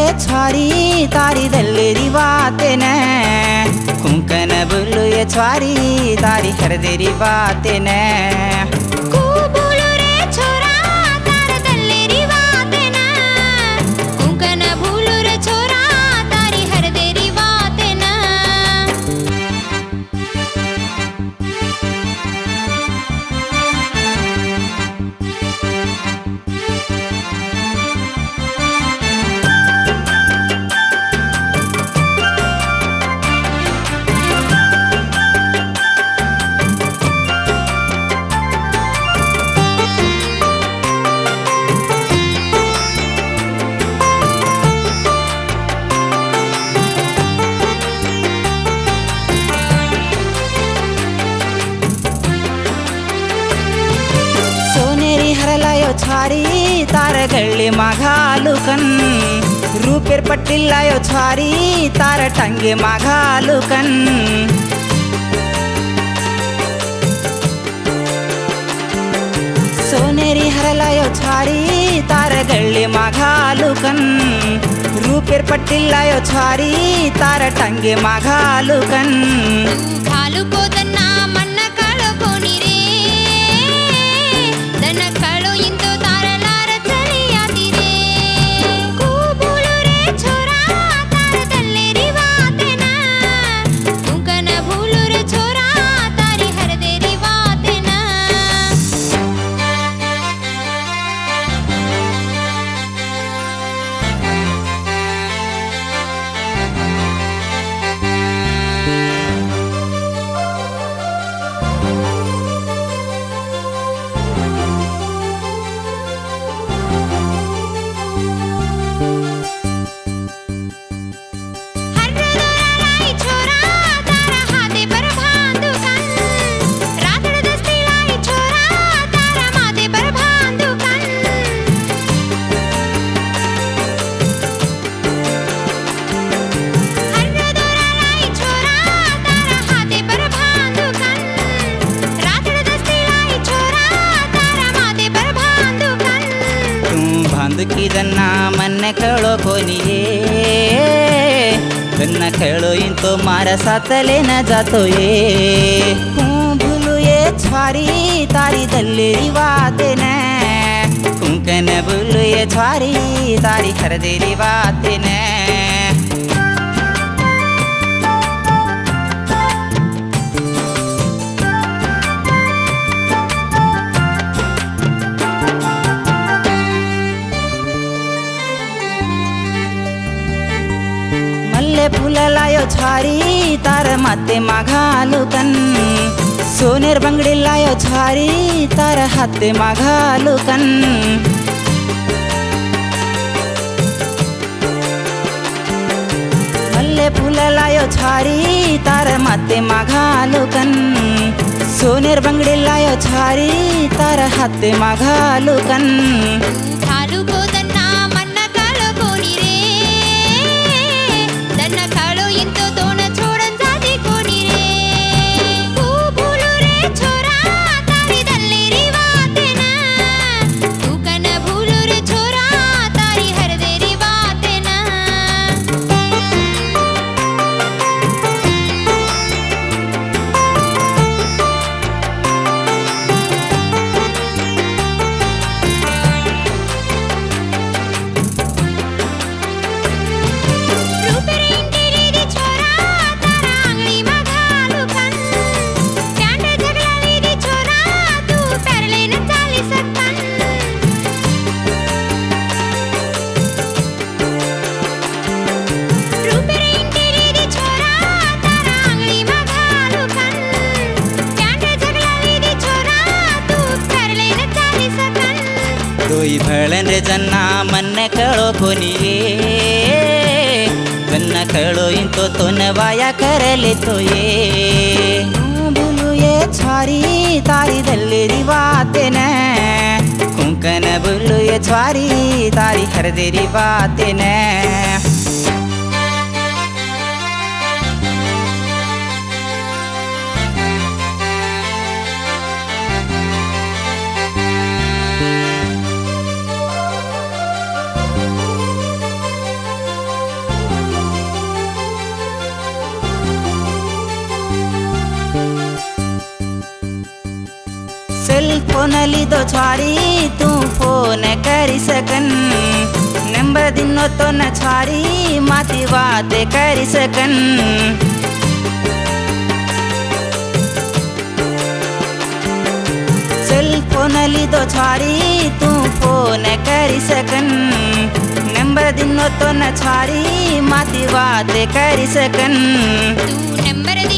छारी तारी दल्लेरी बातें न कुंकन बुल्लू ये छारी तारी हरदेरी बातें न छारी तार गल्ली माघालुकन रूपेर पट्टिल्लायो छारी तार टंगे माघालुकन सोनेरी हरलायो छारी तार गल्ली माघालुकन रूपेर पट्टिल्लायो छारी तार टंगे माघालुकन की दन्ना मन खेलो कोनिए दन्ना खेलो इन तो मारा साथ लेना जातो ये भूलू ये छारी तारी दल्लेरी बातें न कुंकन भूलू ये छारी तारी हरदेरी बातें न फुलायो छारी तार माते माघालुकन सोनेर बंगड़ी लायो छारी तार हाथे माघालुकन मल्ले फुलायो छारी तार माते माघालुकन सोनेर बंगड़ी लायो छारी तार हाथे माघालुकन कोई भलन रे जन्ना मन खेलो कोनिए जन्ना खेलो इन तो नवाया कर ले तो ये भूलू ये छारी तारी दल्लेरी बातें न कुंकन भूलू ये छारी तारी हरदेरी बातें न फोन लीधो छारी तू फोन करी सकन नंबर दिनो तो न छारी माती बात करी सकन सेल फोन लीधो छारी तू फोन करी सकन नंबर दिनो तो न छारी माती बात करी सकन तू नंबर